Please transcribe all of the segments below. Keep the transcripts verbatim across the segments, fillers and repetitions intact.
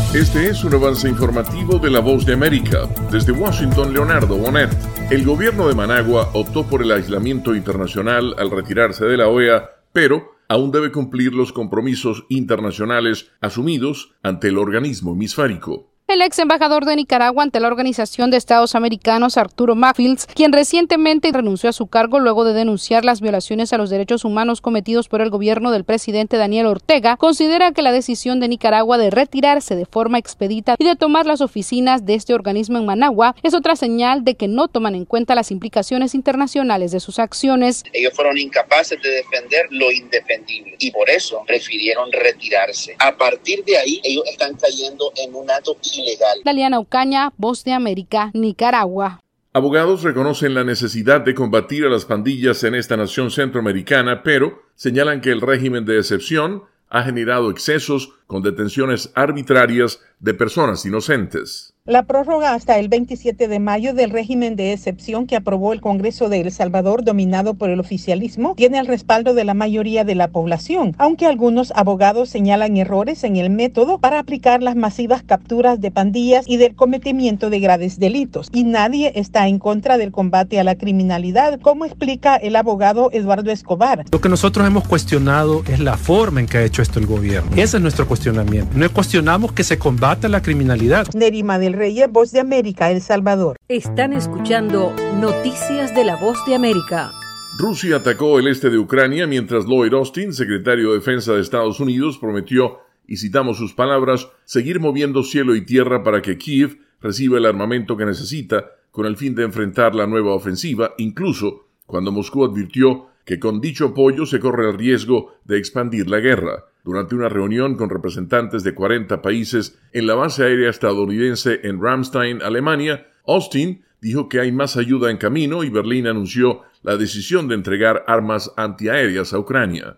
Este es un avance informativo de La Voz de América. Desde Washington, Leonardo Bonet. El gobierno de Managua optó por el aislamiento internacional al retirarse de la O E A, pero aún debe cumplir los compromisos internacionales asumidos ante el organismo hemisférico. El ex embajador de Nicaragua ante la Organización de Estados Americanos, Arturo Macfields, quien recientemente renunció a su cargo luego de denunciar las violaciones a los derechos humanos cometidos por el gobierno del presidente Daniel Ortega, considera que la decisión de Nicaragua de retirarse de forma expedita y de tomar las oficinas de este organismo en Managua es otra señal de que no toman en cuenta las implicaciones internacionales de sus acciones. Ellos fueron incapaces de defender lo indefendible y por eso prefirieron retirarse. A partir de ahí, ellos están cayendo en un acto ilegal. Daliana Ocaña, Voz de América, Nicaragua. Abogados reconocen la necesidad de combatir a las pandillas en esta nación centroamericana, pero señalan que el régimen de excepción ha generado excesos con detenciones arbitrarias de personas inocentes. La prórroga hasta el veintisiete de mayo del régimen de excepción que aprobó el Congreso de El Salvador, dominado por el oficialismo, tiene el respaldo de la mayoría de la población, aunque algunos abogados señalan errores en el método para aplicar las masivas capturas de pandillas y del cometimiento de graves delitos. Y nadie está en contra del combate a la criminalidad, como explica el abogado Eduardo Escobar. Lo que nosotros hemos cuestionado es la forma en que ha hecho esto el gobierno. Ese es nuestro cuestionamiento. No cuestionamos que se combata la criminalidad. Nerima del Reyes, Voz de América, El Salvador. Están escuchando Noticias de la Voz de América. Rusia atacó el este de Ucrania mientras Lloyd Austin, secretario de Defensa de Estados Unidos, prometió, y citamos sus palabras, seguir moviendo cielo y tierra para que Kiev reciba el armamento que necesita con el fin de enfrentar la nueva ofensiva, incluso cuando Moscú advirtió que con dicho apoyo se corre el riesgo de expandir la guerra. Durante una reunión con representantes de cuarenta países en la base aérea estadounidense en Ramstein, Alemania, Austin dijo que hay más ayuda en camino y Berlín anunció la decisión de entregar armas antiaéreas a Ucrania.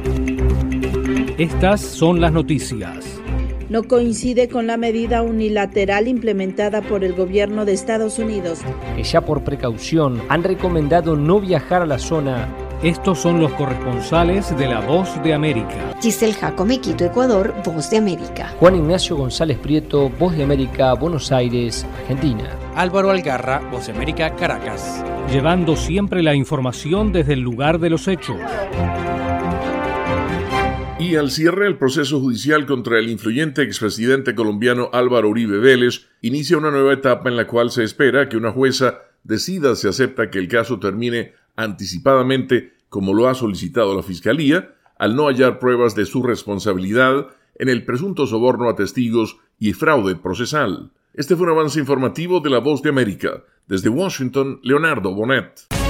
Estas son las noticias. No coincide con la medida unilateral implementada por el gobierno de Estados Unidos, que ya por precaución han recomendado no viajar a la zona. Estos son los corresponsales de La Voz de América. Giselle Jacome, Quito, Ecuador, Voz de América. Juan Ignacio González Prieto, Voz de América, Buenos Aires, Argentina. Álvaro Algarra, Voz de América, Caracas. Llevando siempre la información desde el lugar de los hechos. Y al cierre, el proceso judicial contra el influyente expresidente colombiano Álvaro Uribe Vélez inicia una nueva etapa en la cual se espera que una jueza decida si acepta que el caso termine anticipadamente, como lo ha solicitado la Fiscalía, al no hallar pruebas de su responsabilidad en el presunto soborno a testigos y fraude procesal. Este fue un avance informativo de La Voz de América. Desde Washington, Leonardo Bonet.